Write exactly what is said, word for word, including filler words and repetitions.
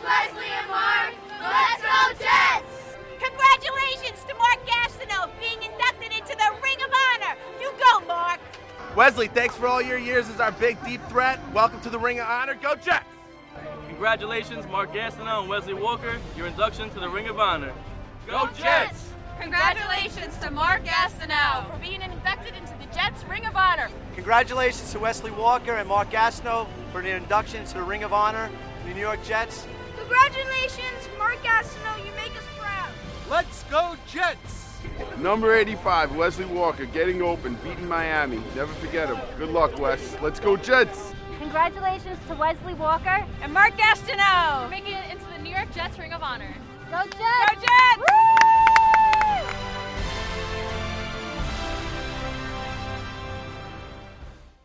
Wesley and Mark. Let's go Jets! Congratulations to Mark Gastineau being inducted into the Ring of Honor. You go, Mark. Wesley, thanks for all your years as our big deep threat. Welcome to the Ring of Honor. Go Jets! Congratulations, Mark Gastineau and Wesley Walker, your induction to the Ring of Honor. Go Jets! Congratulations to Mark Gastineau for being inducted into the Jets Ring of Honor. Congratulations to Wesley Walker and Mark Gastineau for their induction to the Ring of Honor, the New York Jets. Congratulations, Mark Gastineau, you make us proud. Let's go Jets! Number eighty-five, Wesley Walker, getting open, beating Miami. Never forget him. Good luck, Wes. Let's go Jets! Congratulations to Wesley Walker and Mark Gastineau for making it into the New York Jets Ring of Honor. Go Jets! Go Jets! Woo!